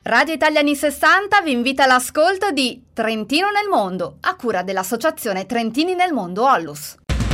Radio Italia Anni 60 vi invita all'ascolto di Trentino nel Mondo, a cura dell'Associazione Trentini nel Mondo Onlus.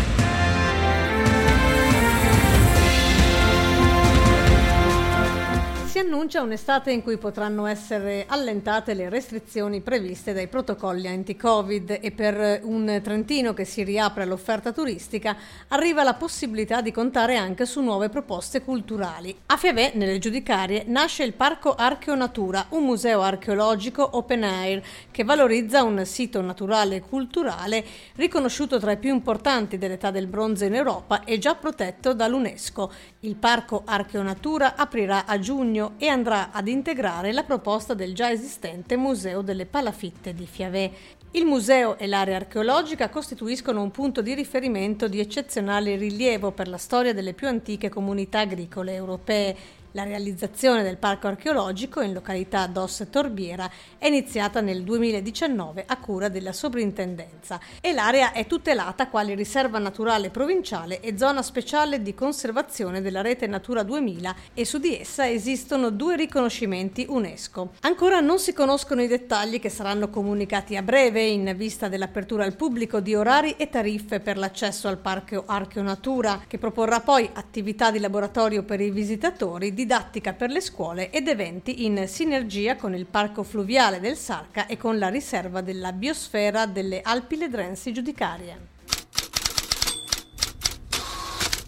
Si annuncia un'estate in cui potranno essere allentate le restrizioni previste dai protocolli anti-Covid e per un Trentino che si riapre all'offerta turistica arriva la possibilità di contare anche su nuove proposte culturali. A Fiavè, nelle Giudicarie, nasce il Parco Archeonatura, un museo archeologico open air che valorizza un sito naturale e culturale riconosciuto tra i più importanti dell'età del bronzo in Europa e già protetto dall'UNESCO. Il Parco Archeonatura aprirà a giugno e andrà ad integrare la proposta del già esistente Museo delle Palafitte di Fiavè. Il museo e l'area archeologica costituiscono un punto di riferimento di eccezionale rilievo per la storia delle più antiche comunità agricole europee. La realizzazione del parco archeologico in località Dos Torbiera è iniziata nel 2019 a cura della sovrintendenza e l'area è tutelata quale riserva naturale provinciale e zona speciale di conservazione della rete Natura 2000 e su di essa esistono 2 riconoscimenti UNESCO. Ancora non si conoscono i dettagli che saranno comunicati a breve in vista dell'apertura al pubblico di orari e tariffe per l'accesso al parco Archeonatura, che proporrà poi attività di laboratorio per i visitatori, didattica per le scuole ed eventi in sinergia con il Parco Fluviale del Sarca e con la riserva della biosfera delle Alpi Ledrensi Giudicarie.